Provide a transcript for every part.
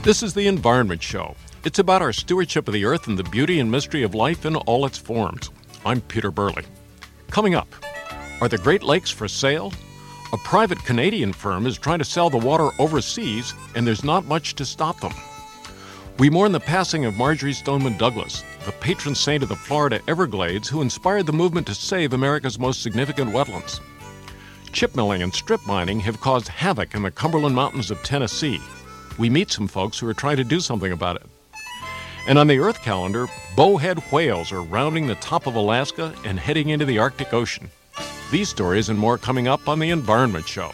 This is the Environment Show. It's about our stewardship of the earth and the beauty and mystery of life in all its forms. I'm Peter Burley. Coming up, are the Great Lakes for sale? A private Canadian firm is trying to sell the water overseas, and there's not much to stop them. We mourn the passing of Marjory Stoneman Douglas, the patron saint of the Florida Everglades, who inspired the movement to save America's most significant wetlands. Chip milling and strip mining have caused havoc in the Cumberland Mountains of Tennessee. We meet some folks who are trying to do something about it. And on the Earth calendar, bowhead whales are rounding the top of Alaska and heading into the Arctic Ocean. These stories and more coming up on the Environment Show.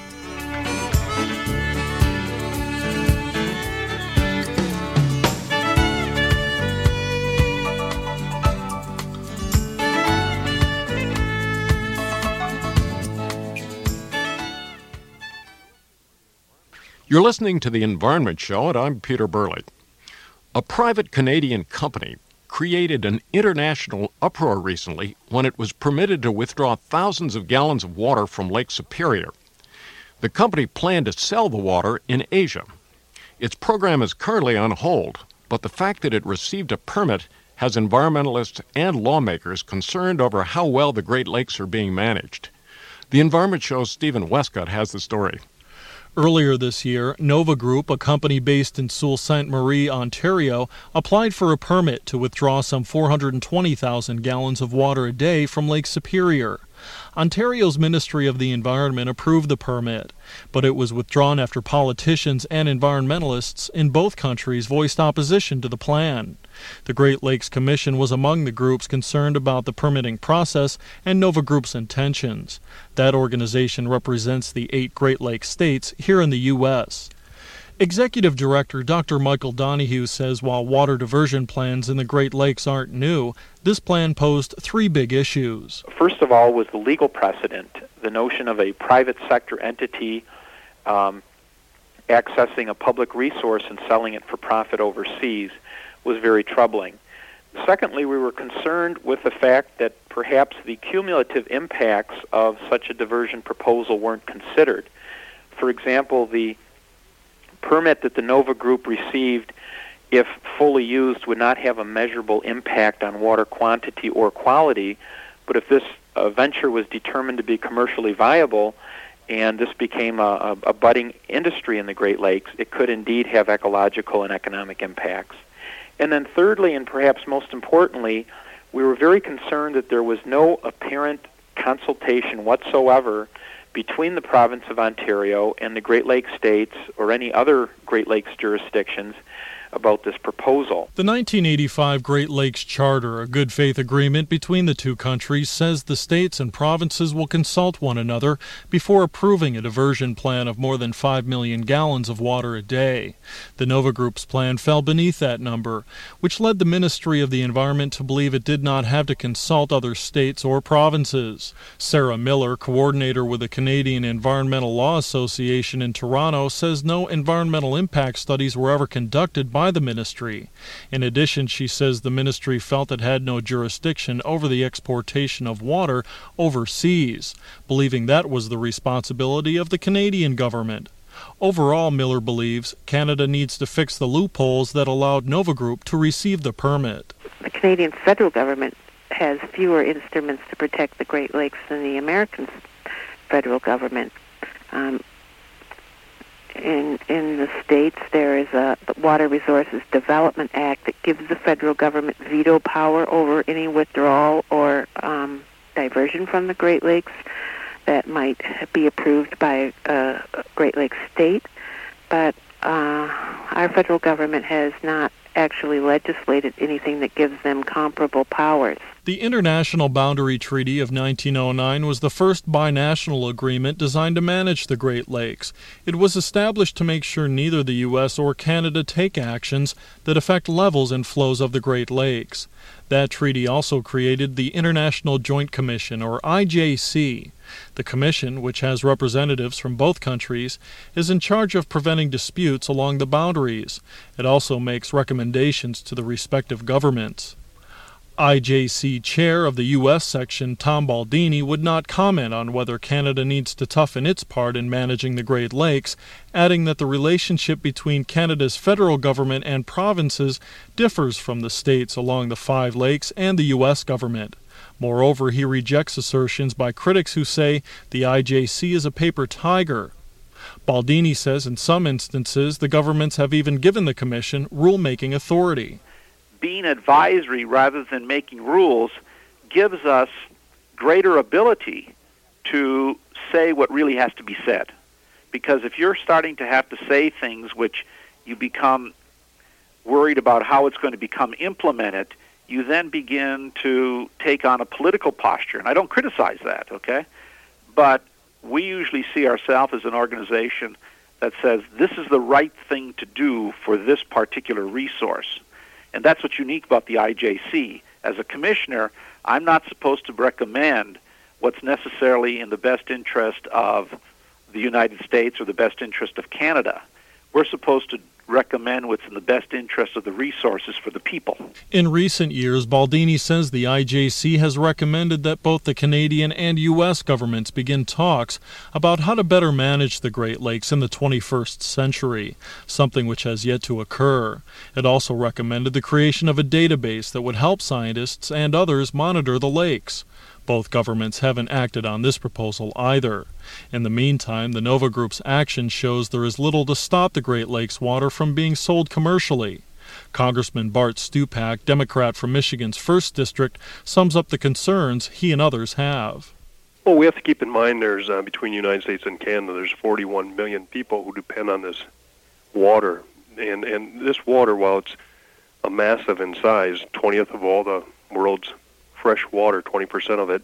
You're listening to the Environment Show, and I'm Peter Burley. A private Canadian company created an international uproar recently when it was permitted to withdraw thousands of gallons of water from Lake Superior. The company planned to sell the water in Asia. Its program is currently on hold, but the fact that it received a permit has environmentalists and lawmakers concerned over how well the Great Lakes are being managed. The Environment Show's Stephen Westcott has the story. Earlier this year, Nova Group, a company based in Sault Ste. Marie, Ontario, applied for a permit to withdraw some 420,000 gallons of water a day from Lake Superior. Ontario's Ministry of the Environment approved the permit, but it was withdrawn after politicians and environmentalists in both countries voiced opposition to the plan. The Great Lakes Commission was among the groups concerned about the permitting process and Nova Group's intentions. That organization represents the 8 Great Lakes states here in the U.S. Executive Director Dr. Michael Donahue says while water diversion plans in the Great Lakes aren't new, this plan posed 3 big issues. First of all was the legal precedent. The notion of a private sector entity accessing a public resource and selling it for profit overseas was very troubling. Secondly, we were concerned with the fact that perhaps the cumulative impacts of such a diversion proposal weren't considered. For example, the permit that the Nova Group received, if fully used, would not have a measurable impact on water quantity or quality, but if this venture was determined to be commercially viable and this became a budding industry in the Great Lakes, it could indeed have ecological and economic impacts. And then thirdly, and perhaps most importantly, we were very concerned that there was no apparent consultation whatsoever between the province of Ontario and the Great Lakes states or any other Great Lakes jurisdictions about this proposal. The 1985 Great Lakes Charter, a good faith agreement between the two countries, says the states and provinces will consult one another before approving a diversion plan of more than 5 million gallons of water a day. The Nova Group's plan fell beneath that number, which led the Ministry of the Environment to believe it did not have to consult other states or provinces. Sarah Miller, coordinator with the Canadian Environmental Law Association in Toronto, says no environmental impact studies were ever conducted by the ministry. In addition, she says the ministry felt it had no jurisdiction over the exportation of water overseas, believing that was the responsibility of the Canadian government. Overall, Miller believes Canada needs to fix the loopholes that allowed Nova Group to receive the permit. The Canadian federal government has fewer instruments to protect the Great Lakes than the American federal government. In the states, there is a Water Resources Development Act that gives the federal government veto power over any withdrawal or diversion from the Great Lakes that might be approved by a Great Lakes state. But our federal government has not actually legislated anything that gives them comparable powers. The International Boundary Treaty of 1909 was the first binational agreement designed to manage the Great Lakes. It was established to make sure neither the U.S. or Canada take actions that affect levels and flows of the Great Lakes. That treaty also created the International Joint Commission, or IJC. The commission, which has representatives from both countries, is in charge of preventing disputes along the boundaries. It also makes recommendations to the respective governments. IJC chair of the U.S. section, Tom Baldini, would not comment on whether Canada needs to toughen its part in managing the Great Lakes, adding that the relationship between Canada's federal government and provinces differs from the states along the 5 lakes and the U.S. government. Moreover, he rejects assertions by critics who say the IJC is a paper tiger. Baldini says in some instances the governments have even given the Commission rulemaking authority. Being advisory rather than making rules gives us greater ability to say what really has to be said. Because if you're starting to have to say things which you become worried about how it's going to become implemented, you then begin to take on a political posture. And I don't criticize that, okay? But we usually see ourselves as an organization that says this is the right thing to do for this particular resource. And that's what's unique about the IJC. As a commissioner, I'm not supposed to recommend what's necessarily in the best interest of the United States or the best interest of Canada. We're supposed to recommend what's in the best interest of the resources for the people. In recent years, Baldini says the IJC has recommended that both the Canadian and U.S. governments begin talks about how to better manage the Great Lakes in the 21st century, something which has yet to occur. It also recommended the creation of a database that would help scientists and others monitor the lakes. Both governments haven't acted on this proposal either. In the meantime, the Nova Group's action shows there is little to stop the Great Lakes water from being sold commercially. Congressman Bart Stupak, Democrat from Michigan's 1st District, sums up the concerns he and others have. Well, we have to keep in mind there's, between the United States and Canada, there's 41 million people who depend on this water. And this water, while it's a massive in size, 20th of all the world's fresh water, 20% of it,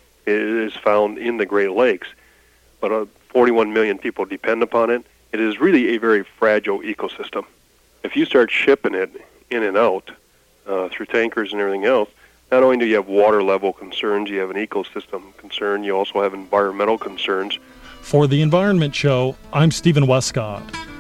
is found in the Great Lakes. But 41 million people depend upon it. It is really a very fragile ecosystem. If you start shipping it in and out through tankers and everything else, not only do you have water level concerns, you have an ecosystem concern, you also have environmental concerns. For The Environment Show, I'm Stephen Westcott.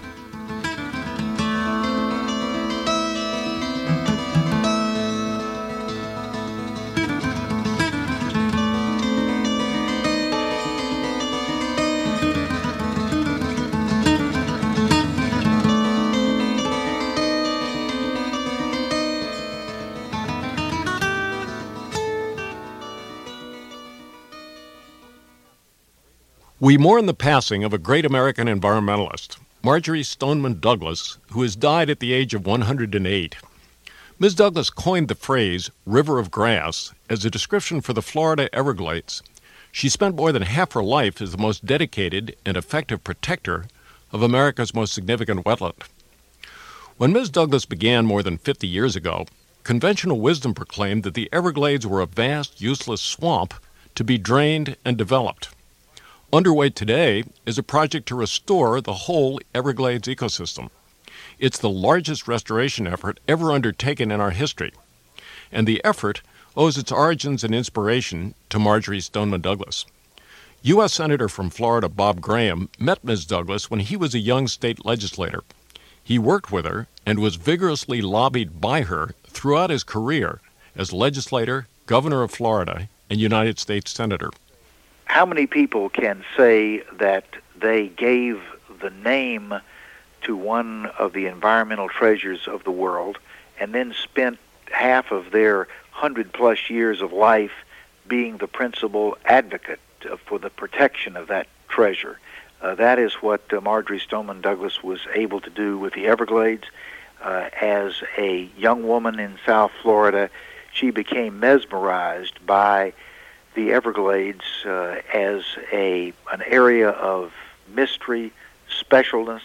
We mourn the passing of a great American environmentalist, Marjory Stoneman Douglas, who has died at the age of 108. Ms. Douglas coined the phrase river of grass as a description for the Florida Everglades. She spent more than half her life as the most dedicated and effective protector of America's most significant wetland. When Ms. Douglas began more than 50 years ago, conventional wisdom proclaimed that the Everglades were a vast, useless swamp to be drained and developed. Underway today is a project to restore the whole Everglades ecosystem. It's the largest restoration effort ever undertaken in our history, and the effort owes its origins and inspiration to Marjory Stoneman Douglas. U.S. Senator from Florida Bob Graham met Ms. Douglas when he was a young state legislator. He worked with her and was vigorously lobbied by her throughout his career as legislator, governor of Florida, and United States Senator. How many people can say that they gave the name to one of the environmental treasures of the world and then spent half of their 100-plus years of life being the principal advocate for the protection of that treasure? That is what Marjory Stoneman Douglas was able to do with the Everglades. As a young woman in South Florida, she became mesmerized by the Everglades as an area of mystery, specialness.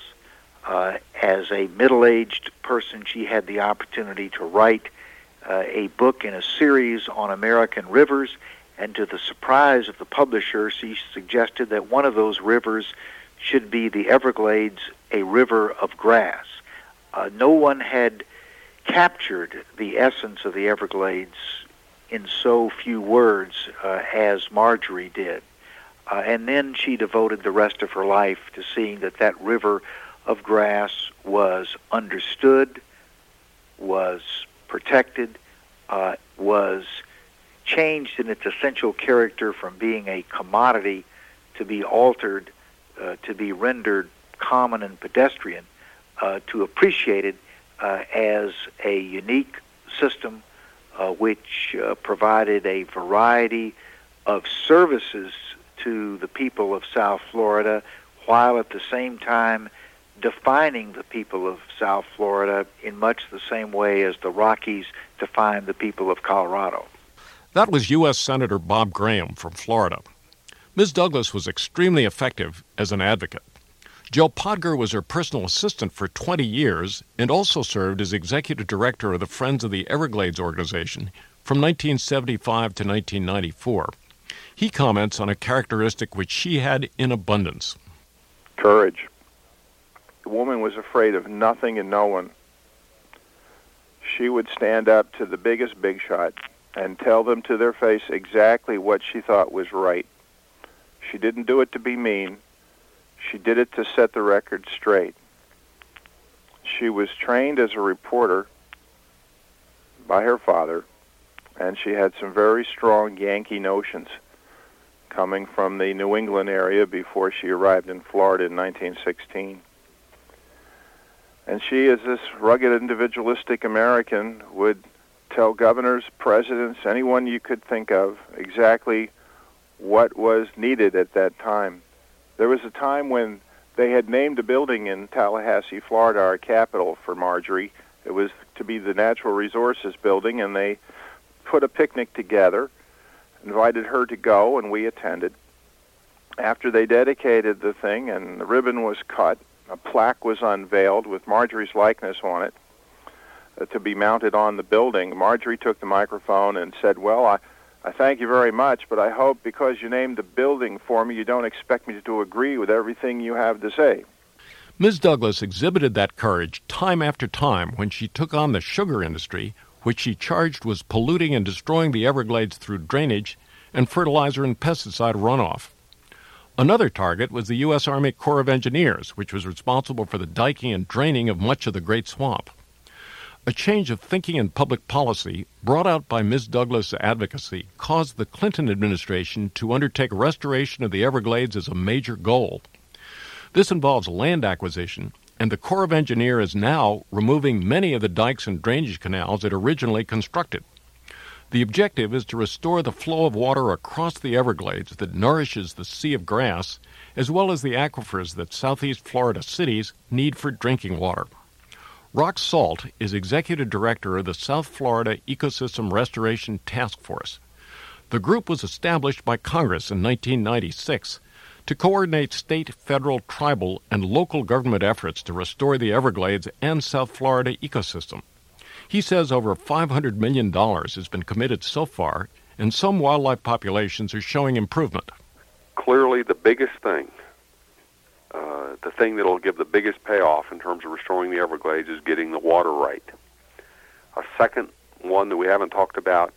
As a middle-aged person, she had the opportunity to write a book in a series on American rivers, and to the surprise of the publisher, she suggested that one of those rivers should be the Everglades, a river of grass. No one had captured the essence of the Everglades in so few words as Marjory did. And then she devoted the rest of her life to seeing that that river of grass was understood, was protected, was changed in its essential character from being a commodity to be altered, to be rendered common and pedestrian, to appreciated as a unique system which provided a variety of services to the people of South Florida, while at the same time defining the people of South Florida in much the same way as the Rockies define the people of Colorado. That was U.S. Senator Bob Graham from Florida. Ms. Douglas was extremely effective as an advocate. Joe Podger was her personal assistant for 20 years and also served as executive director of the Friends of the Everglades organization from 1975 to 1994. He comments on a characteristic which she had in abundance. Courage. The woman was afraid of nothing and no one. She would stand up to the biggest big shot and tell them to their face exactly what she thought was right. She didn't do it to be mean. She did it to set the record straight. She was trained as a reporter by her father, and she had some very strong Yankee notions coming from the New England area before she arrived in Florida in 1916. And she, as this rugged, individualistic American, would tell governors, presidents, anyone you could think of, exactly what was needed at that time. There was a time when they had named a building in Tallahassee, Florida, our capital, for Marjorie. It was to be the Natural Resources Building, and they put a picnic together, invited her to go, and we attended. After they dedicated the thing and the ribbon was cut, a plaque was unveiled with Marjorie's likeness on it to be mounted on the building. Marjorie took the microphone and said, well, I thank you very much, but I hope because you named the building for me, you don't expect me to agree with everything you have to say. Ms. Douglas exhibited that courage time after time when she took on the sugar industry, which she charged was polluting and destroying the Everglades through drainage and fertilizer and pesticide runoff. Another target was the U.S. Army Corps of Engineers, which was responsible for the diking and draining of much of the Great Swamp. A change of thinking in public policy brought out by Ms. Douglas' advocacy caused the Clinton administration to undertake restoration of the Everglades as a major goal. This involves land acquisition, and the Corps of Engineers is now removing many of the dikes and drainage canals it originally constructed. The objective is to restore the flow of water across the Everglades that nourishes the Sea of Grass, as well as the aquifers that southeast Florida cities need for drinking water. Rock Salt is executive director of the South Florida Ecosystem Restoration Task Force. The group was established by Congress in 1996 to coordinate state, federal, tribal, and local government efforts to restore the Everglades and South Florida ecosystem. He says over $500 million has been committed so far, and some wildlife populations are showing improvement. Clearly the biggest thing, the thing that will give the biggest payoff in terms of restoring the Everglades is getting the water right. A second one that we haven't talked about,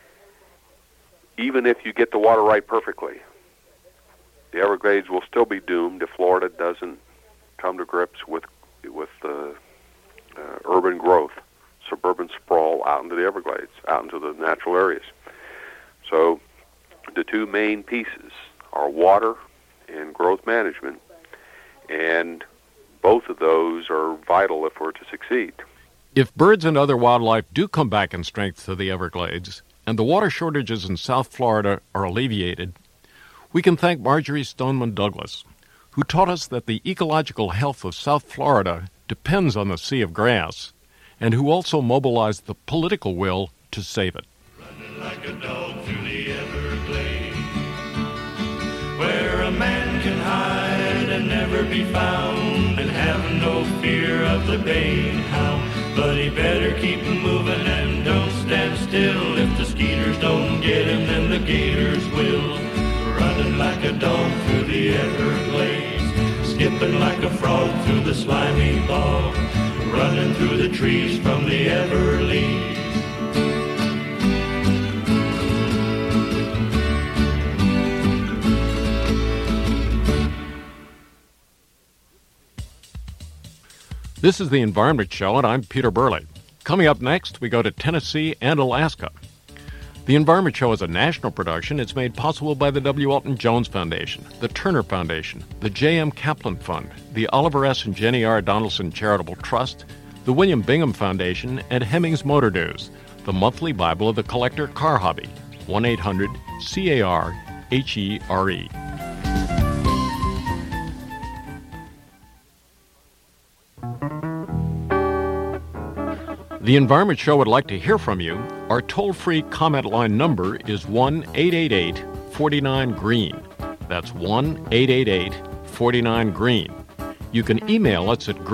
even if you get the water right perfectly, the Everglades will still be doomed if Florida doesn't come to grips with the urban growth, suburban sprawl out into the Everglades, out into the natural areas. So the two main pieces are water and growth management, and both of those are vital if we're to succeed. If birds and other wildlife do come back in strength to the Everglades, and the water shortages in South Florida are alleviated, we can thank Marjorie Stoneman Douglas, who taught us that the ecological health of South Florida depends on the Sea of Grass, and who also mobilized the political will to save it. Running like a dog through the Everglades, where a man can hide and never be found, and have no fear of the baying hound. But he better keep moving and don't stand still. If the skeeters don't get him, then the gators will. Running like a dog through the Everglades, skipping like a frog through the slimy bog, running through the trees from the Everleaves. This is the Environment Show, and I'm Peter Burley. Coming up next, we go to Tennessee and Alaska. The Environment Show is a national production. It's made possible by the W. Elton Jones Foundation, the Turner Foundation, the J.M. Kaplan Fund, the Oliver S. and Jenny R. Donaldson Charitable Trust, the William Bingham Foundation, and Hemmings Motor News, the monthly Bible of the collector car hobby. 1-800-CAR-HERE. The Environment Show would like to hear from you. Our toll-free comment line number is 1-888-49-GREEN. That's 1-888-49-GREEN. You can email us at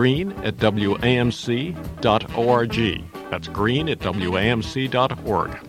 green@wamc.org. That's green@wamc.org.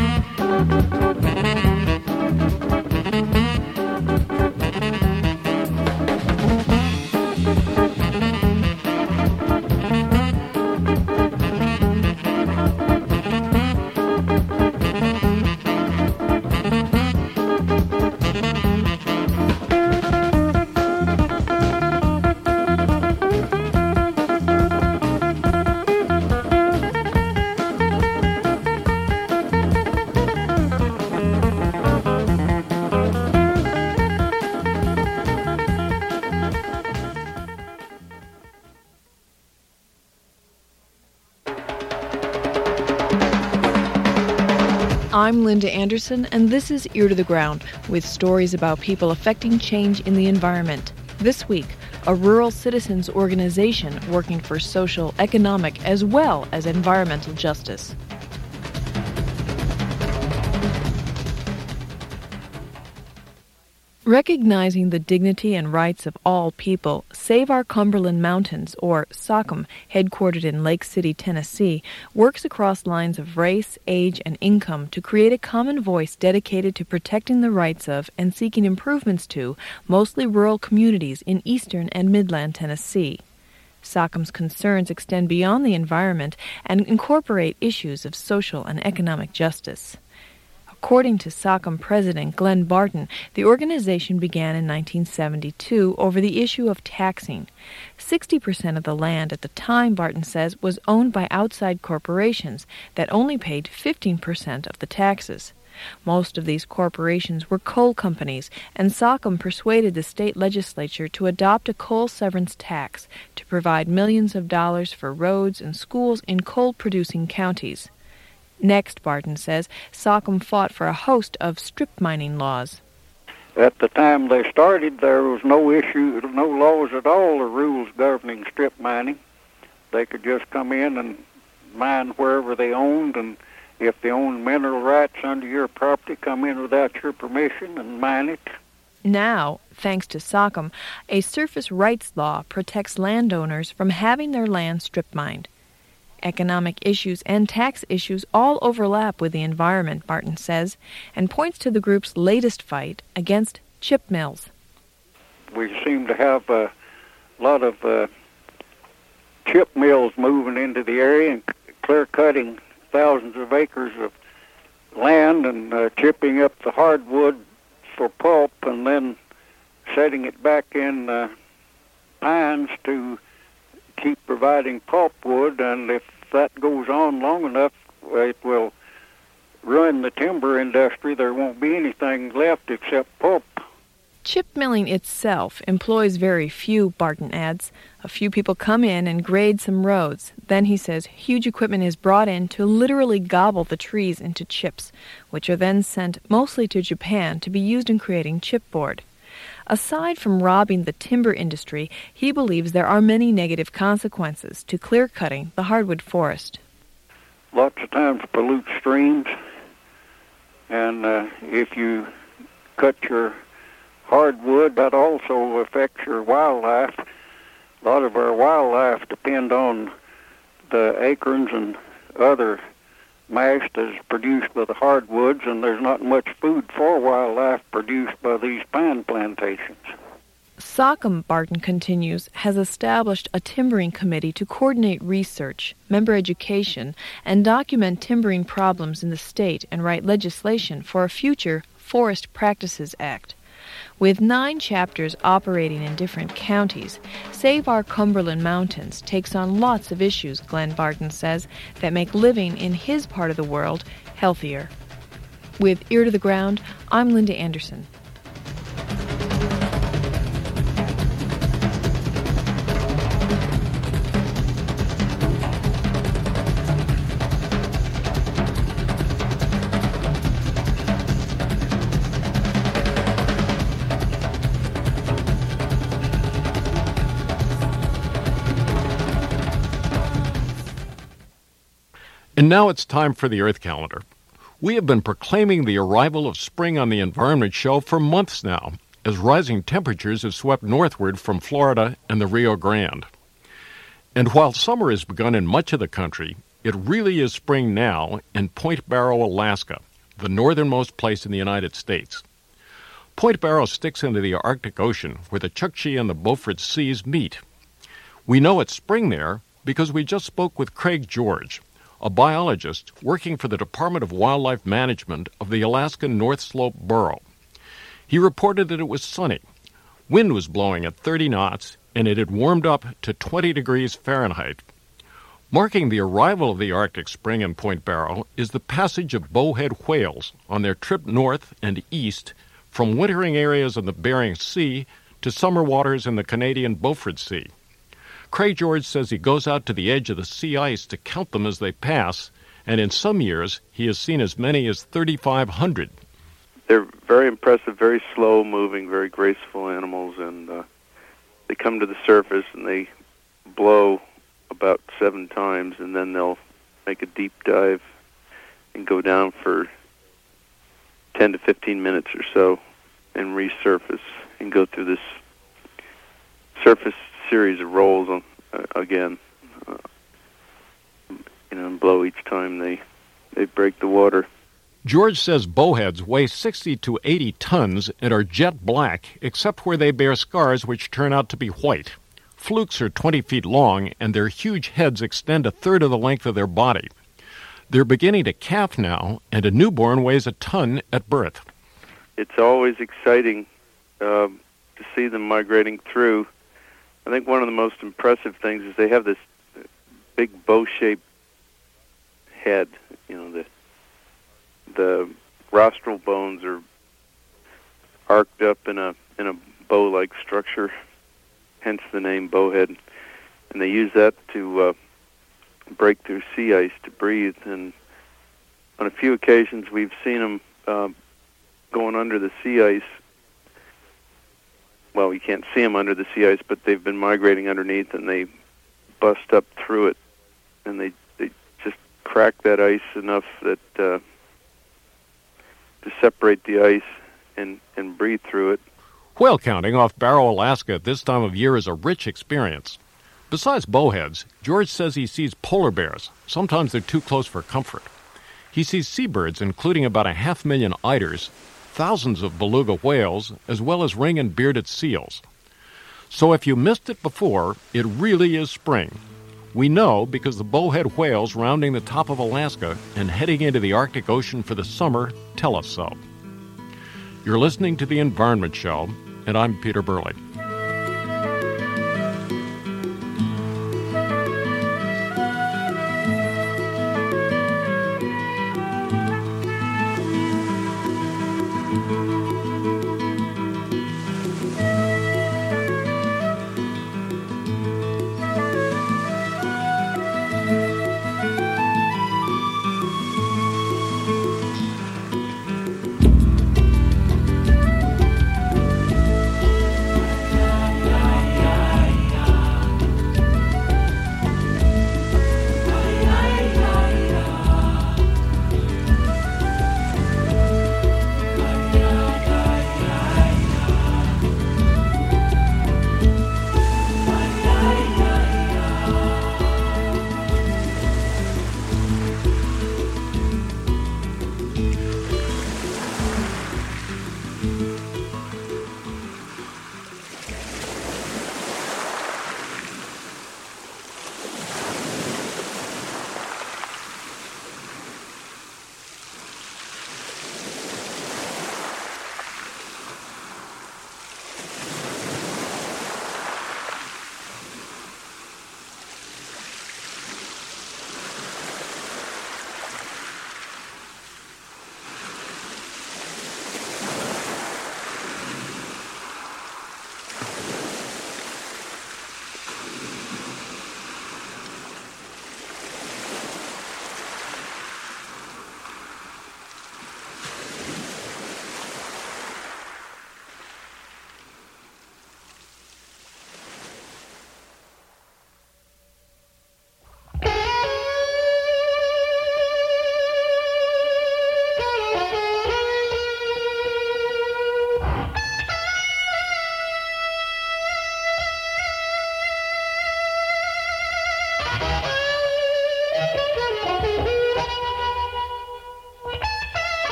I'm Linda Anderson, and this is Ear to the Ground, with stories about people affecting change in the environment. This week, a rural citizens organization working for social, economic, as well as environmental justice. Recognizing the dignity and rights of all people, Save Our Cumberland Mountains, or SOCM, headquartered in Lake City, Tennessee, works across lines of race, age, and income to create a common voice dedicated to protecting the rights of and seeking improvements to mostly rural communities in eastern and midland Tennessee. SOCM's concerns extend beyond the environment and incorporate issues of social and economic justice. According to SOCM President Glenn Barton, the organization began in 1972 over the issue of taxing. 60% of the land at the time, Barton says, was owned by outside corporations that only paid 15% of the taxes. Most of these corporations were coal companies, and SOCM persuaded the state legislature to adopt a coal severance tax to provide millions of dollars for roads and schools in coal-producing counties. Next, Barton says, SOCM fought for a host of strip mining laws. At the time they started, there was no laws at all or rules governing strip mining. They could just come in and mine wherever they owned, and if they owned mineral rights under your property, come in without your permission and mine it. Now, thanks to SOCM, a surface rights law protects landowners from having their land strip mined. Economic issues and tax issues all overlap with the environment, Barton says, and points to the group's latest fight against chip mills. We seem to have a lot of chip mills moving into the area and clear-cutting thousands of acres of land and chipping up the hardwood for pulp and then setting it back in pines to keep providing pulpwood, and if that goes on long enough, it will ruin the timber industry. There won't be anything left except pulp. Chip milling itself employs very few, Barton adds. A few people come in and grade some roads. Then, he says, huge equipment is brought in to literally gobble the trees into chips, which are then sent mostly to Japan to be used in creating chipboard. Aside from robbing the timber industry, he believes there are many negative consequences to clear-cutting the hardwood forest. Lots of times pollute streams, and if you cut your hardwood, that also affects your wildlife. A lot of our wildlife depend on the acorns and other mash that's produced by the hardwoods, and there's not much food for wildlife produced by these pine plantations. SOCM, Barton continues, has established a timbering committee to coordinate research, member education, and document timbering problems in the state and write legislation for a future Forest Practices Act. With 9 chapters operating in different counties, Save Our Cumberland Mountains takes on lots of issues, Glenn Barton says, that make living in his part of the world healthier. With Ear to the Ground, I'm Linda Anderson. And now it's time for the Earth Calendar. We have been proclaiming the arrival of spring on the Environment Show for months now, as rising temperatures have swept northward from Florida and the Rio Grande. And while summer has begun in much of the country, it really is spring now in Point Barrow, Alaska, the northernmost place in the United States. Point Barrow sticks into the Arctic Ocean, where the Chukchi and the Beaufort Seas meet. We know it's spring there because we just spoke with Craig George, a biologist working for the Department of Wildlife Management of the Alaska North Slope Borough. He reported that it was sunny. Wind was blowing at 30 knots, and it had warmed up to 20 degrees Fahrenheit. Marking the arrival of the Arctic spring in Point Barrow is the passage of bowhead whales on their trip north and east from wintering areas in the Bering Sea to summer waters in the Canadian Beaufort Sea. Craig George says he goes out to the edge of the sea ice to count them as they pass, and in some years he has seen as many as 3,500. They're very impressive, very slow-moving, very graceful animals, and they come to the surface and they blow about 7 times, and then they'll make a deep dive and go down for 10 to 15 minutes or so and resurface and go through this surface series of rolls again, and blow each time they break the water. George says bowheads weigh 60 to 80 tons and are jet black, except where they bear scars which turn out to be white. Flukes are 20 feet long, and their huge heads extend a third of the length of their body. They're beginning to calf now, and a newborn weighs a ton at birth. It's always exciting to see them migrating through. I think one of the most impressive things is they have this big bow-shaped head. The rostral bones are arced up in a bow-like structure, hence the name bowhead. And they use that to break through sea ice to breathe. And on a few occasions, we've seen them going under the sea ice. Well, you can't see them under the sea ice, but they've been migrating underneath, and they bust up through it, and they just crack that ice enough that to separate the ice and breathe through it. Whale counting off Barrow, Alaska at this time of year is a rich experience. Besides bowheads, George says he sees polar bears. Sometimes they're too close for comfort. He sees seabirds, including about 500,000 eiders, thousands of beluga whales, as well as ring and bearded seals. So if you missed it before, it really is spring. We know because the bowhead whales rounding the top of Alaska and heading into the Arctic Ocean for the summer tell us so. You're listening to The Environment Show, and I'm Peter Burley.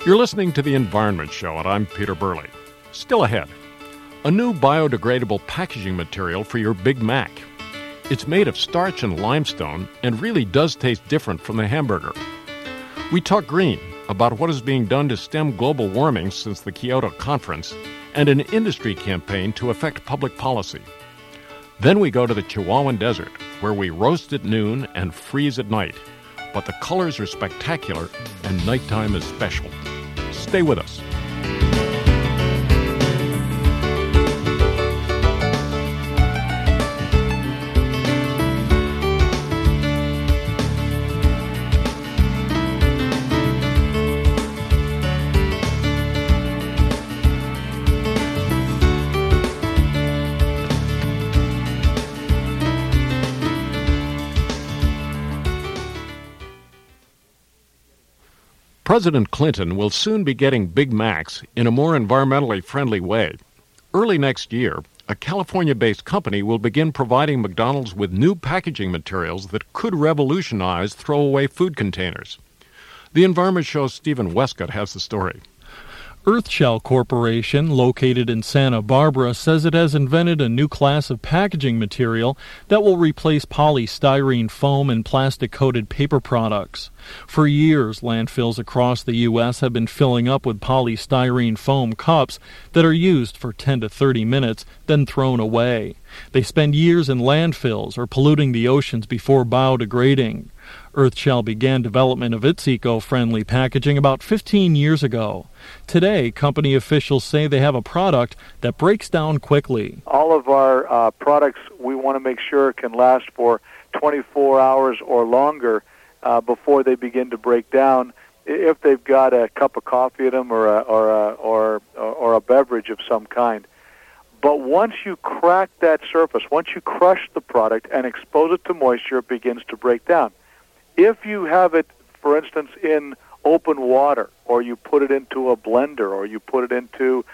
You're listening to The Environment Show, and I'm Peter Burley. Still ahead, a new biodegradable packaging material for your Big Mac. It's made of starch and limestone and really does taste different from the hamburger. We talk green, about what is being done to stem global warming since the Kyoto Conference, and an industry campaign to affect public policy. Then we go to the Chihuahuan Desert, where we roast at noon and freeze at night. But the colors are spectacular, and nighttime is special. Stay with us. President Clinton will soon be getting Big Macs in a more environmentally friendly way. Early next year, a California-based company will begin providing McDonald's with new packaging materials that could revolutionize throwaway food containers. The Environment Show's Stephen Westcott has the story. Earthshell Corporation, located in Santa Barbara, says it has invented a new class of packaging material that will replace polystyrene foam and plastic-coated paper products. For years, landfills across the U.S. have been filling up with polystyrene foam cups that are used for 10 to 30 minutes, then thrown away. They spend years in landfills or polluting the oceans before biodegrading. Earthshell began development of its eco-friendly packaging about 15 years ago. Today, company officials say they have a product that breaks down quickly. All of our products we want to make sure can last for 24 hours or longer before they begin to break down, if they've got a cup of coffee in them or a beverage of some kind. But once you crack that surface, once you crush the product and expose it to moisture, it begins to break down. If you have it, for instance, in open water, or you put it into a blender, or you put it into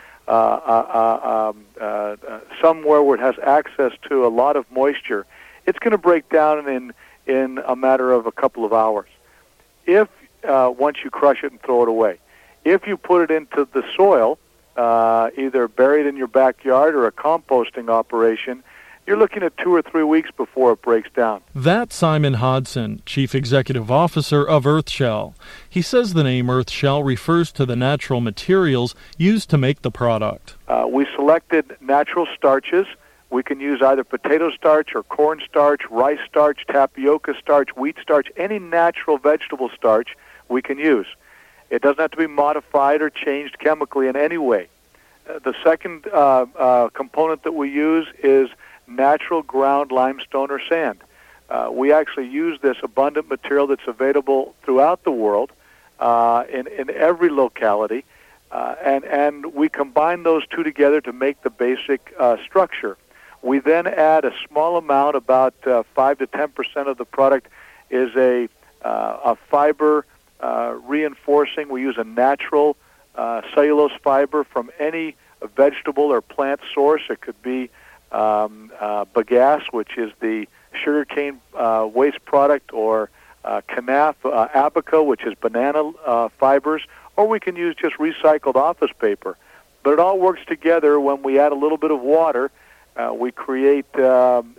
somewhere where it has access to a lot of moisture, it's going to break down in a matter of a couple of hours. If once you crush it and throw it away, if you put it into the soil, either buried in your backyard or a composting operation, you're looking at 2 or 3 weeks before it breaks down. That's Simon Hodson, Chief Executive Officer of Earthshell. He says the name Earthshell refers to the natural materials used to make the product. We selected natural starches. We can use either potato starch or corn starch, rice starch, tapioca starch, wheat starch, any natural vegetable starch we can use. It doesn't have to be modified or changed chemically in any way. The second component that we use is natural ground limestone or sand. We actually use this abundant material that's available throughout the world in every locality, and we combine those two together to make the basic structure. We then add a small amount, about 5 to 10% of the product is a fiber reinforcing. We use a natural cellulose fiber from any vegetable or plant source. It could be bagasse, which is the sugarcane waste product, or canaf abaca, which is banana fibers, or we can use just recycled office paper. But it all works together when we add a little bit of water. We create, we form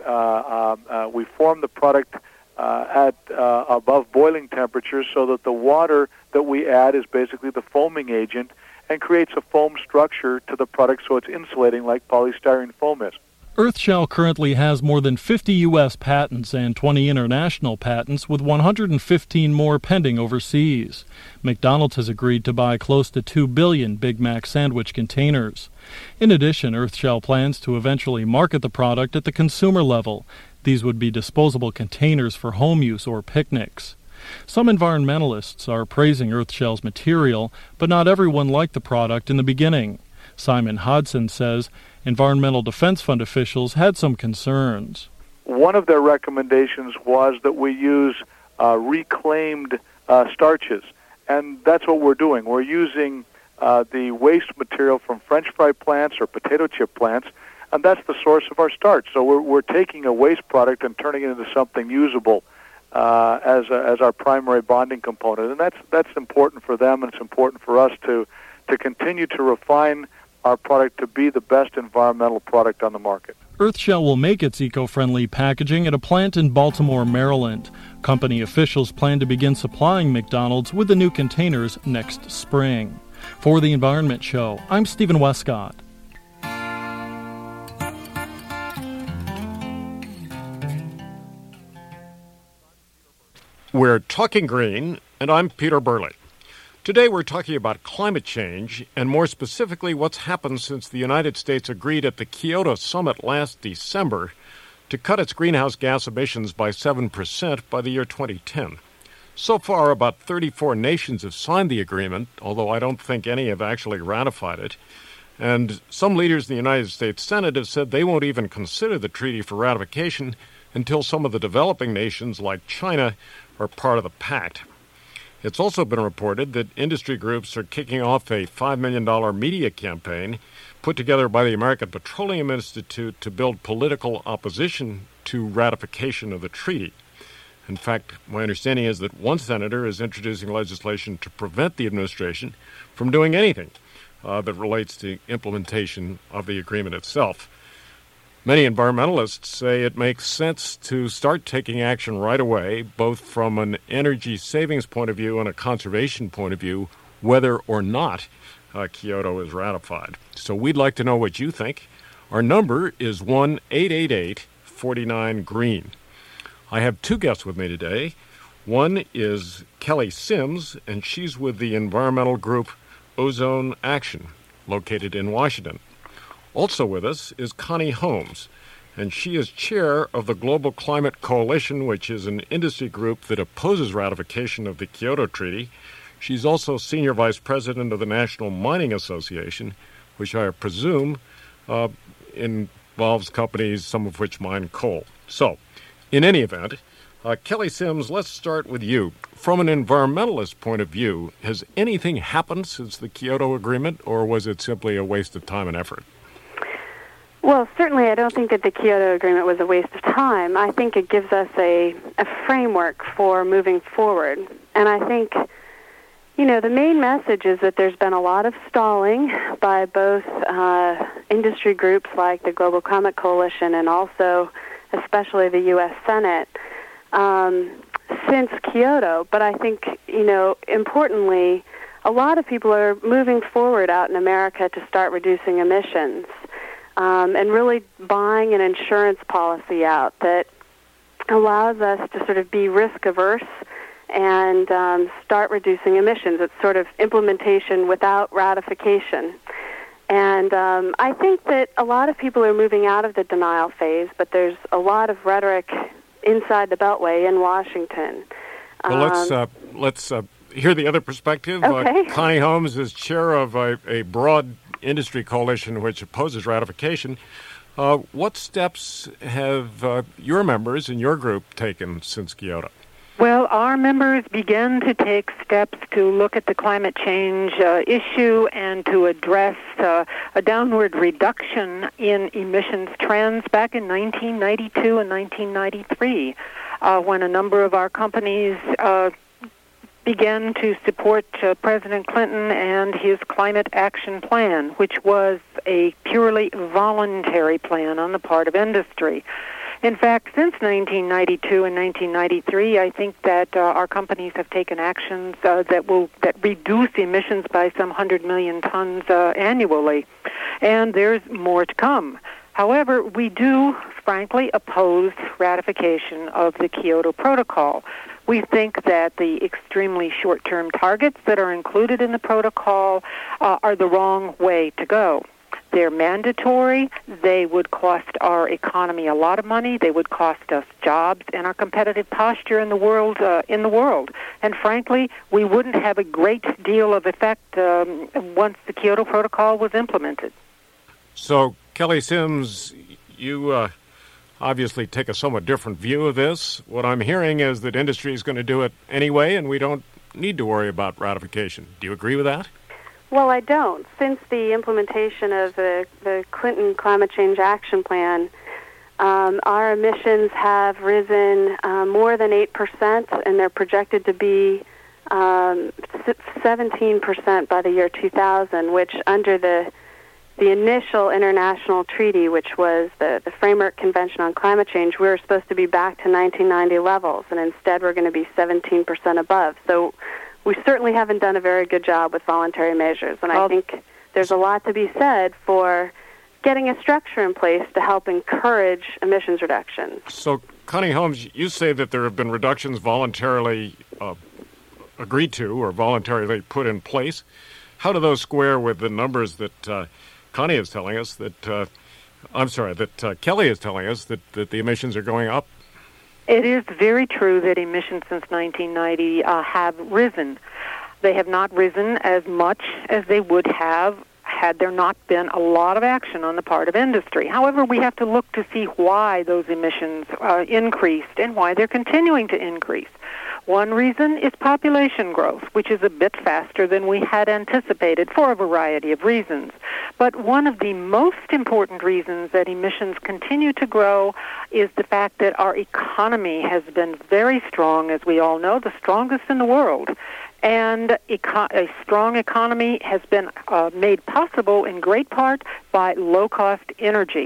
the product at above boiling temperatures, so that the water that we add is basically the foaming agent and creates a foam structure to the product, so it's insulating like polystyrene foam is. Earthshell currently has more than 50 U.S. patents and 20 international patents, with 115 more pending overseas. McDonald's has agreed to buy close to 2 billion Big Mac sandwich containers. In addition, Earthshell plans to eventually market the product at the consumer level. These would be disposable containers for home use or picnics. Some environmentalists are praising Earthshell's material, but not everyone liked the product in the beginning. Simon Hodson says Environmental Defense Fund officials had some concerns. One of their recommendations was that we use reclaimed starches, and that's what we're doing. We're using the waste material from French fry plants or potato chip plants, and that's the source of our starch. So we're taking a waste product and turning it into something usable. as our primary bonding component, and that's important for them, and it's important for us to continue to refine our product to be the best environmental product on the market. Earthshell will make its eco-friendly packaging at a plant in Baltimore, Maryland. Company officials plan to begin supplying McDonald's with the new containers next spring. For The Environment Show, I'm Stephen Westcott. We're talking green, and I'm Peter Burley. Today we're talking about climate change, and more specifically what's happened since the United States agreed at the Kyoto Summit last December to cut its greenhouse gas emissions by 7% by the year 2010. So far, about 34 nations have signed the agreement, although I don't think any have actually ratified it. And some leaders in the United States Senate have said they won't even consider the treaty for ratification until some of the developing nations, like China, are part of the pact. It's also been reported that industry groups are kicking off a $5 million media campaign put together by the American Petroleum Institute to build political opposition to ratification of the treaty. In fact, my understanding is that one senator is introducing legislation to prevent the administration from doing anything that relates to implementation of the agreement itself. Many environmentalists say it makes sense to start taking action right away, both from an energy savings point of view and a conservation point of view, whether or not Kyoto is ratified. So we'd like to know what you think. Our number is 1-888-49-GREEN. I have two guests with me today. One is Kelly Sims, and she's with the environmental group Ozone Action, located in Washington. Also with us is Connie Holmes, and she is chair of the Global Climate Coalition, which is an industry group that opposes ratification of the Kyoto Treaty. She's also senior vice president of the National Mining Association, which I presume involves companies, some of which mine coal. So, in any event, Kelly Sims, let's start with you. From an environmentalist point of view, has anything happened since the Kyoto Agreement, or was it simply a waste of time and effort? Well, certainly I don't think that the Kyoto Agreement was a waste of time. I think it gives us a framework for moving forward. And I think, the main message is that there's been a lot of stalling by both industry groups like the Global Climate Coalition and also especially the U.S. Senate since Kyoto. But I think, importantly, a lot of people are moving forward out in America to start reducing emissions. And really buying an insurance policy out that allows us to sort of be risk-averse and start reducing emissions. It's sort of implementation without ratification. And I think that a lot of people are moving out of the denial phase, but there's a lot of rhetoric inside the Beltway in Washington. Well, let's hear the other perspective. Okay. Connie Holmes is chair of a broad industry coalition which opposes ratification. What steps have your members and your group taken since Kyoto? Well, our members began to take steps to look at the climate change issue and to address a downward reduction in emissions trends back in 1992 and 1993, when a number of our companies began to support President Clinton and his Climate Action Plan, which was a purely voluntary plan on the part of industry. In fact, since 1992 and 1993, I think that our companies have taken actions that reduce emissions by some 100 million tons annually, and there's more to come. However, we do, frankly, oppose ratification of the Kyoto Protocol. We think that the extremely short-term targets that are included in the protocol are the wrong way to go. They're mandatory. They would cost our economy a lot of money. They would cost us jobs and our competitive posture in the world. And frankly, we wouldn't have a great deal of effect once the Kyoto Protocol was implemented. So, Kelly Sims, you obviously take a somewhat different view of this. What I'm hearing is that industry is going to do it anyway, and we don't need to worry about ratification. Do you agree with that? Well, I don't. Since the implementation of the Clinton Climate Change Action Plan, Our emissions have risen more than 8%, and they're projected to be 17% by the year 2000, which under the initial international treaty, which was the Framework Convention on Climate Change, we were supposed to be back to 1990 levels, and instead we're going to be 17% above. So we certainly haven't done a very good job with voluntary measures, and I think there's a lot to be said for getting a structure in place to help encourage emissions reductions. So, Connie Holmes, you say that there have been reductions voluntarily agreed to or voluntarily put in place. How do those square with the numbers that Connie is telling us that Kelly is telling us that the emissions are going up? It is very true that emissions since 1990 have risen. They have not risen as much as they would have had there not been a lot of action on the part of industry. However, we have to look to see why those emissions increased and why they're continuing to increase. One reason is population growth, which is a bit faster than we had anticipated for a variety of reasons. But one of the most important reasons that emissions continue to grow is the fact that our economy has been very strong, as we all know, the strongest in the world. And a strong economy has been made possible in great part by low-cost energy.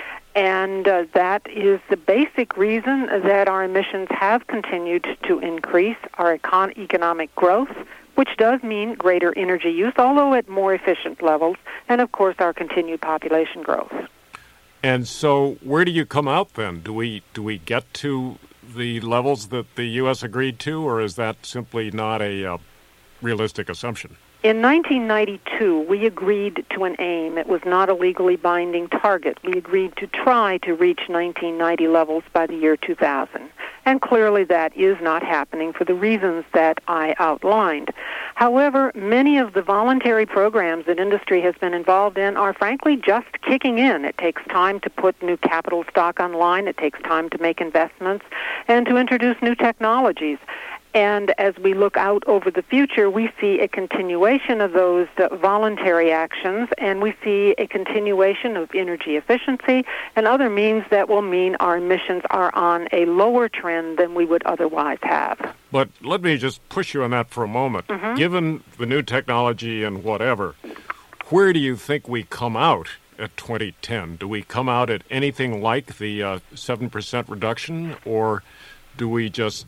And that is the basic reason that our emissions have continued to increase, our economic growth, which does mean greater energy use, although at more efficient levels, and, of course, our continued population growth. And so where do you come out then? Do we get to the levels that the U.S. agreed to, or is that simply not a realistic assumption? In 1992, we agreed to an aim. It was not a legally binding target. We agreed to try to reach 1990 levels by the year 2000. And clearly that is not happening for the reasons that I outlined. However, many of the voluntary programs that industry has been involved in are frankly just kicking in. It takes time to put new capital stock online. It takes time to make investments and to introduce new technologies. And as we look out over the future, we see a continuation of those voluntary actions, and we see a continuation of energy efficiency and other means that will mean our emissions are on a lower trend than we would otherwise have. But let me just push you on that for a moment. Mm-hmm. Given the new technology and whatever, where do you think we come out at 2010? Do we come out at anything like the 7% reduction, or do we just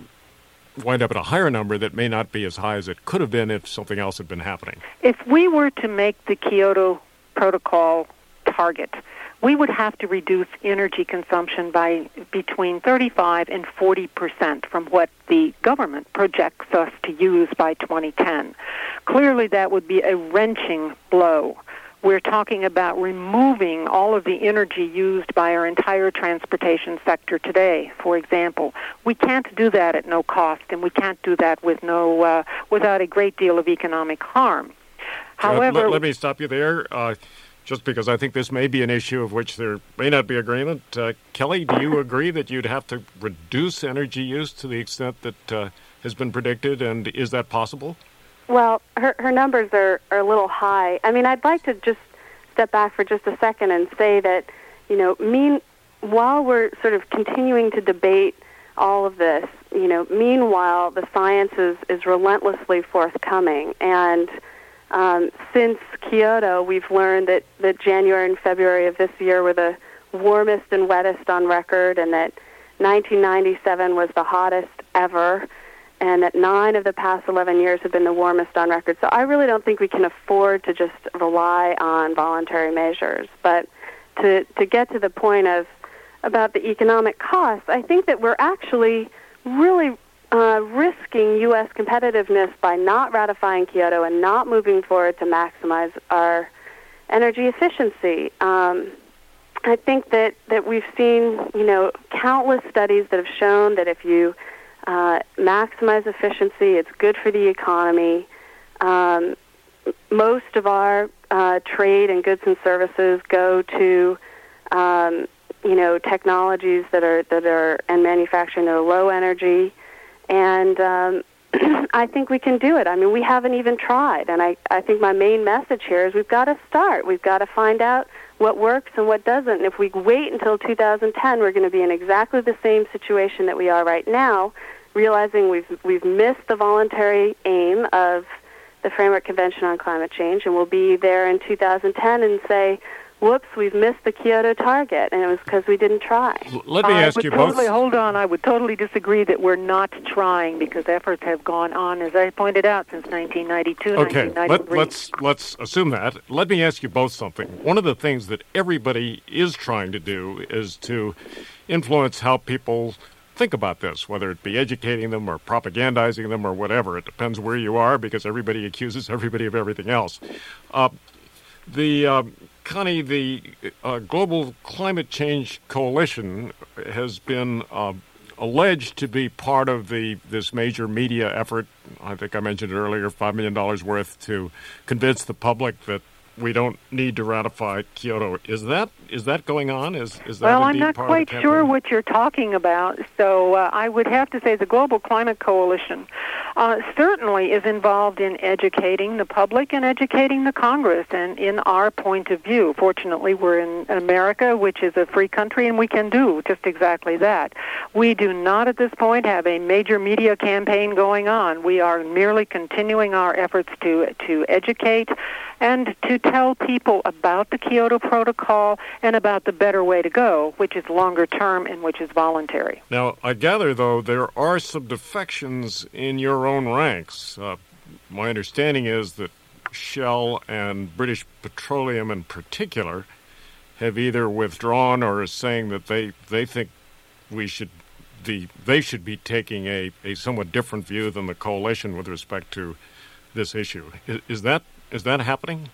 wind up at a higher number that may not be as high as it could have been if something else had been happening? If we were to make the Kyoto Protocol target, we would have to reduce energy consumption by between 35 and 40% from what the government projects us to use by 2010. Clearly, that would be a wrenching blow. We're talking about removing all of the energy used by our entire transportation sector today, for example. We can't do that at no cost, and we can't do that with without a great deal of economic harm. However, let me stop you there, just because I think this may be an issue of which there may not be agreement. Kelly, do you agree that you'd have to reduce energy use to the extent that has been predicted, and is that possible? Well, her numbers are a little high. I mean, I'd like to just step back for just a second and say that, while we're sort of continuing to debate all of this, meanwhile, the science is relentlessly forthcoming. And since Kyoto, we've learned that January and February of this year were the warmest and wettest on record, and that 1997 was the hottest ever, and that 9 of the past 11 years have been the warmest on record. So I really don't think we can afford to just rely on voluntary measures. But to get to the point about the economic costs, I think that we're actually really risking U.S. competitiveness by not ratifying Kyoto and not moving forward to maximize our energy efficiency. I think that we've seen, countless studies that have shown that if you maximize efficiency, it's good for the economy. Most of our trade and goods and services go to, technologies that are and manufacturing that are low energy, and I think we can do it. I mean, we haven't even tried, and I think my main message here is we've got to start. We've got to find out what works and what doesn't. And if we wait until 2010, we're going to be in exactly the same situation that we are right now, realizing we've missed the voluntary aim of the Framework Convention on Climate Change, and we'll be there in 2010 and say, whoops, we've missed the Kyoto target, and it was because we didn't try. Let me ask you both. Hold on. I would totally disagree that we're not trying, because efforts have gone on, as I pointed out, since 1992, okay, 1993. let's assume that. Let me ask you both something. One of the things that everybody is trying to do is to influence how people think about this, whether it be educating them or propagandizing them or whatever. It depends where you are, because everybody accuses everybody of everything else. Connie, the Global Climate Change Coalition has been alleged to be part of this major media effort. I think I mentioned it earlier, $5 million worth to convince the public that we don't need to ratify Kyoto. Is that going on? Is that well, I'm indeed not part quite of the sure campaign? what you're talking about. So I would have to say the Global Climate Coalition certainly is involved in educating the public and educating the Congress and in our point of view. Fortunately, we're in America, which is a free country, and we can do just exactly that. We do not at this point have a major media campaign going on. We are merely continuing our efforts to educate and to tell people about the Kyoto Protocol and about the better way to go, which is longer term and which is voluntary. Now, I gather, though, there are some defections in your own ranks. My understanding is that Shell and British Petroleum in particular have either withdrawn or are saying that they think they should be taking a somewhat different view than the coalition with respect to this issue. Is that happening?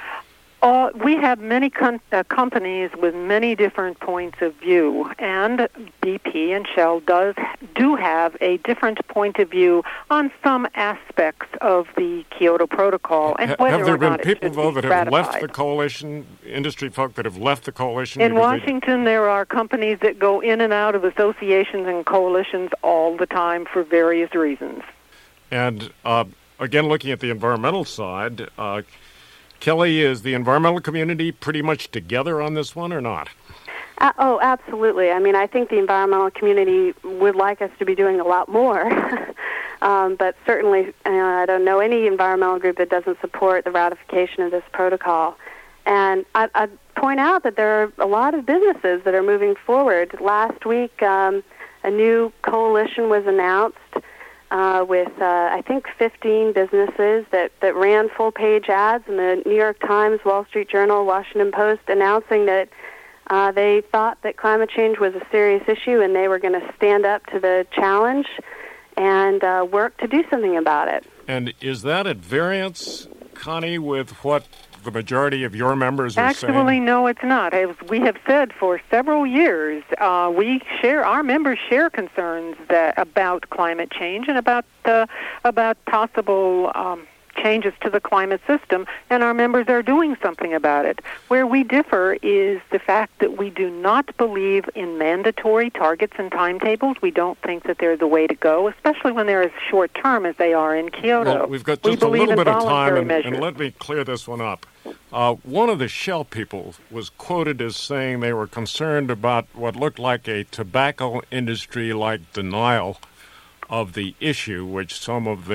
We have many companies with many different points of view, and BP and Shell do have a different point of view on some aspects of the Kyoto Protocol. And whether have there or been not people, though, that have ratified. left the coalition, industry folk that have left the coalition? In Washington, there are companies that go in and out of associations and coalitions all the time for various reasons. And again, looking at the environmental side, Kelly, is the environmental community pretty much together on this one or not? Oh, absolutely. I mean, I think the environmental community would like us to be doing a lot more. But certainly, I don't know any environmental group that doesn't support the ratification of this protocol. And I'd point out that there are a lot of businesses that are moving forward. Last week, a new coalition was announced with, I think, 15 businesses that ran full-page ads in the New York Times, Wall Street Journal, Washington Post, announcing that they thought that climate change was a serious issue and they were going to stand up to the challenge and work to do something about it. And is that at variance, Connie, with what the majority of your members are saying? Actually, no, it's not. As we have said for several years, our members share concerns about climate change and about possible changes to the climate system, and our members are doing something about it. Where we differ is the fact that we do not believe in mandatory targets and timetables. We don't think that they're the way to go, especially when they're as short-term as they are in Kyoto. Well, we've got just a little bit of time, and let me clear this one up. One of the Shell people was quoted as saying they were concerned about what looked like a tobacco industry-like denial of the issue, which some of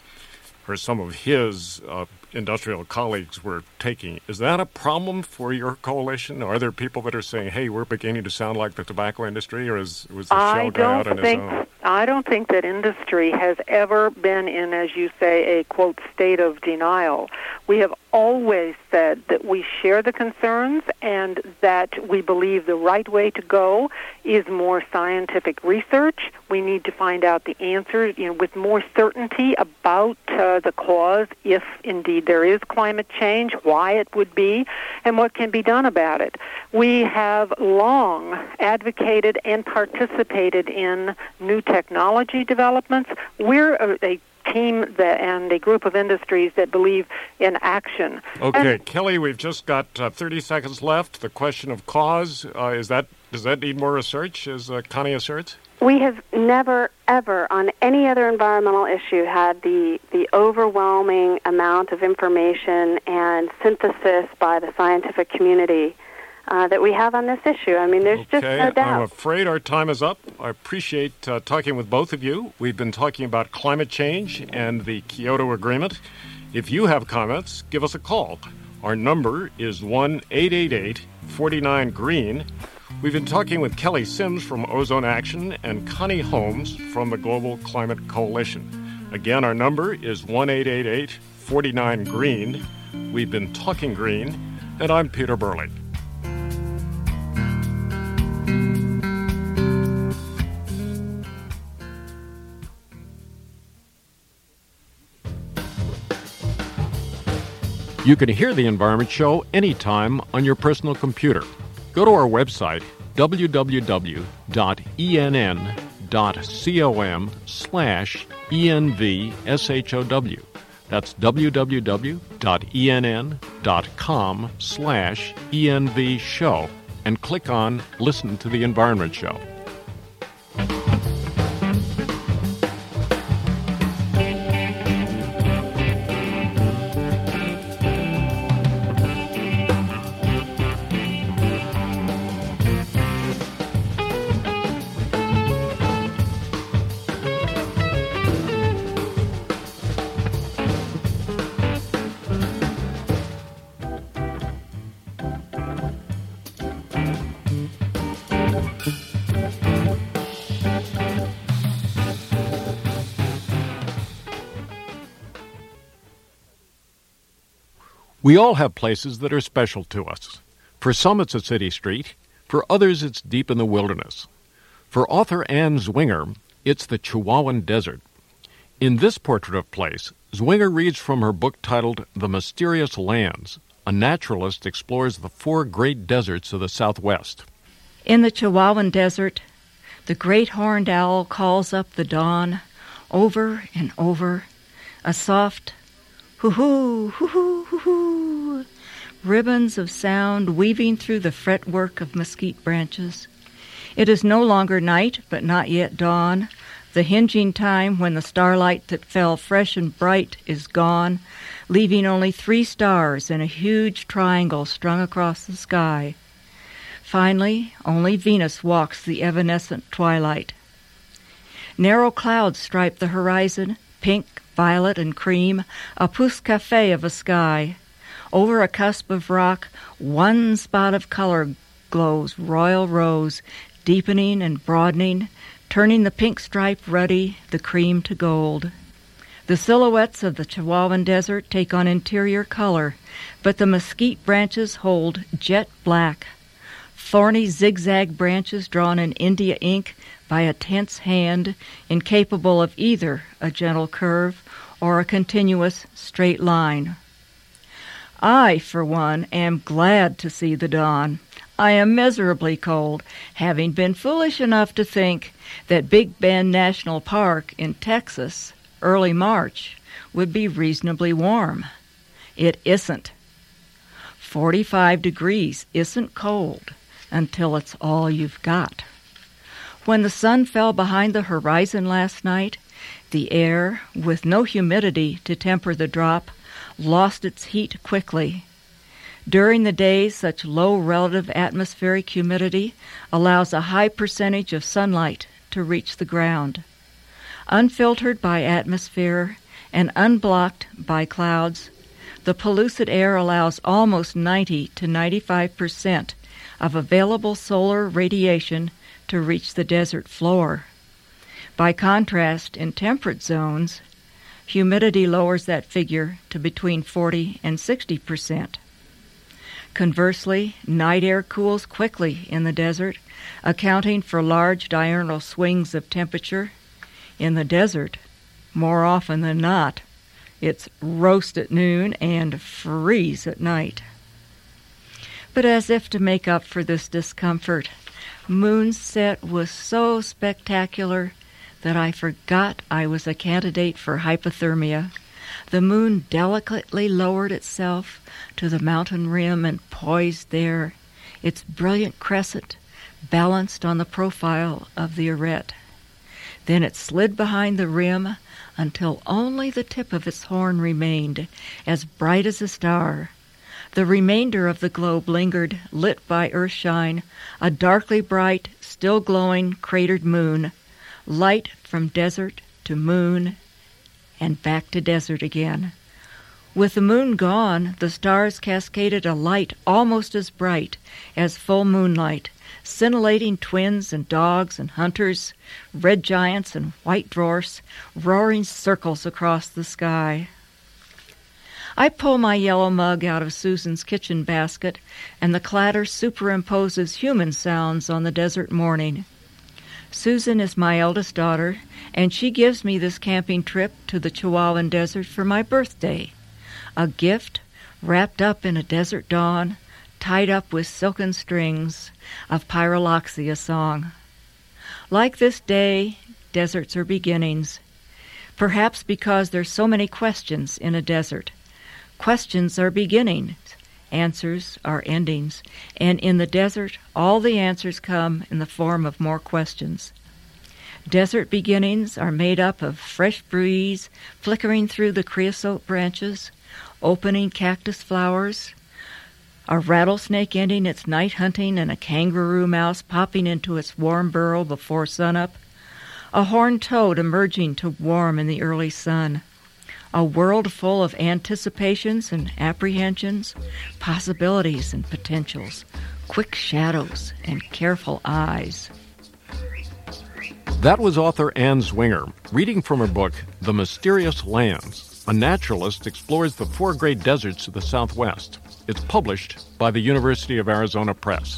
his industrial colleagues were taking. Is that a problem for your coalition? Are there people that are saying, hey, we're beginning to sound like the tobacco industry, or was the Shell guy out on his own? I don't think that industry has ever been in, as you say, a, quote, state of denial. We have always said that we share the concerns and that we believe the right way to go is more scientific research. We need to find out the answers with more certainty about the cause, if indeed there is climate change, why it would be, and what can be done about it. We have long advocated and participated in new technology developments. We're a team and a group of industries that believe in action. Okay, Kelly, we've just got 30 seconds left. The question of cause, does that need more research, as Connie asserts? We have never, ever, on any other environmental issue, had the overwhelming amount of information and synthesis by the scientific community that we have on this issue. I mean, there's just no doubt. I'm afraid our time is up. I appreciate talking with both of you. We've been talking about climate change and the Kyoto Agreement. If you have comments, give us a call. Our number is 1-888-49-GREEN. We've been talking with Kelly Sims from Ozone Action and Connie Holmes from the Global Climate Coalition. Again, our number is 1-888-49-GREEN. We've been talking green, and I'm Peter Burley. You can hear The Environment Show anytime on your personal computer. Go to our website, www.enn.com/ENVSHOW. That's www.enn.com/ENVShow, and click on Listen to The Environment Show. We all have places that are special to us. For some, it's a city street. For others, it's deep in the wilderness. For author Anne Zwinger, it's the Chihuahuan Desert. In this portrait of place, Zwinger reads from her book titled The Mysterious Lands. A naturalist explores the 4 great deserts of the Southwest. In the Chihuahuan Desert, the great horned owl calls up the dawn over and over, a soft hoo-hoo, hoo-hoo, hoo-hoo, ribbons of sound weaving through the fretwork of mesquite branches. It is no longer night, but not yet dawn, the hinging time when the starlight that fell fresh and bright is gone, leaving only 3 stars in a huge triangle strung across the sky. Finally, only Venus walks the evanescent twilight. Narrow clouds stripe the horizon, pink, violet, and cream, a pousse café of a sky. Over a cusp of rock, one spot of color glows royal rose, deepening and broadening, turning the pink stripe ruddy, the cream to gold. The silhouettes of the Chihuahuan Desert take on interior color, but the mesquite branches hold jet black. Thorny zigzag branches drawn in India ink by a tense hand, incapable of either a gentle curve or a continuous straight line. I, for one, am glad to see the dawn. I am miserably cold, having been foolish enough to think that Big Bend National Park in Texas, early March, would be reasonably warm. It isn't. 45 degrees isn't cold until it's all you've got. When the sun fell behind the horizon last night, the air, with no humidity to temper the drop, lost its heat quickly. During the day, such low relative atmospheric humidity allows a high percentage of sunlight to reach the ground. Unfiltered by atmosphere and unblocked by clouds, the pellucid air allows almost 90 to 95% of available solar radiation to reach the desert floor. By contrast, in temperate zones, humidity lowers that figure to between 40 and 60%. Conversely, night air cools quickly in the desert, accounting for large diurnal swings of temperature. In the desert, more often than not, it's roast at noon and freeze at night. But as if to make up for this discomfort, moonset was so spectacular that I forgot I was a candidate for hypothermia. The moon delicately lowered itself to the mountain rim and poised there, its brilliant crescent balanced on the profile of the arête. Then it slid behind the rim until only the tip of its horn remained, as bright as a star. The remainder of the globe lingered, lit by earthshine, a darkly bright, still glowing, cratered moon, light from desert to moon and back to desert again. With the moon gone, the stars cascaded a light almost as bright as full moonlight, scintillating twins and dogs and hunters, red giants and white dwarfs, roaring circles across the sky. I pull my yellow mug out of Susan's kitchen basket, and the clatter superimposes human sounds on the desert morning. Susan is my eldest daughter, and she gives me this camping trip to the Chihuahuan Desert for my birthday. A gift wrapped up in a desert dawn, tied up with silken strings of Pyroloxia song. Like this day, deserts are beginnings. Perhaps because there's so many questions in a desert. Questions are beginnings, answers are endings, and in the desert, all the answers come in the form of more questions. Desert beginnings are made up of fresh breeze flickering through the creosote branches, opening cactus flowers, a rattlesnake ending its night hunting and a kangaroo mouse popping into its warm burrow before sunup, a horned toad emerging to warm in the early sun, a world full of anticipations and apprehensions, possibilities and potentials, quick shadows and careful eyes. That was author Ann Zwinger, reading from her book, The Mysterious Lands. A naturalist explores the 4 great deserts of the Southwest. It's published by the University of Arizona Press.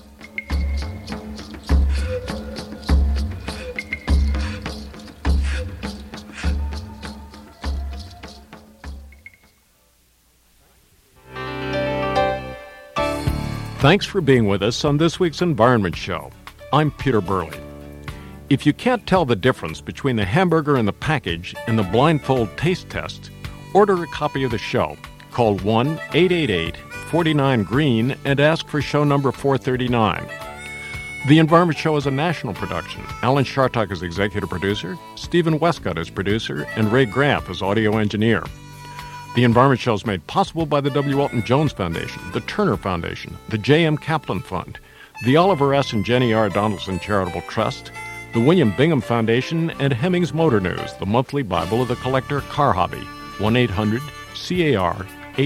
Thanks for being with us on this week's Environment Show. I'm Peter Burley. If you can't tell the difference between the hamburger in the package and the blindfold taste test, order a copy of the show. Call 1-888-49-GREEN and ask for show number 439. The Environment Show is a national production. Alan Shartok is executive producer, Stephen Westcott is producer, and Ray Graff is audio engineer. The Environment Show is made possible by the W. Walton Jones Foundation, the Turner Foundation, the J.M. Kaplan Fund, the Oliver S. and Jenny R. Donaldson Charitable Trust, the William Bingham Foundation, and Hemmings Motor News, the monthly Bible of the collector car hobby.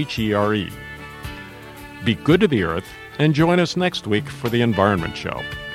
1-800-CAR-HERE. Be good to the earth and join us next week for the Environment Show.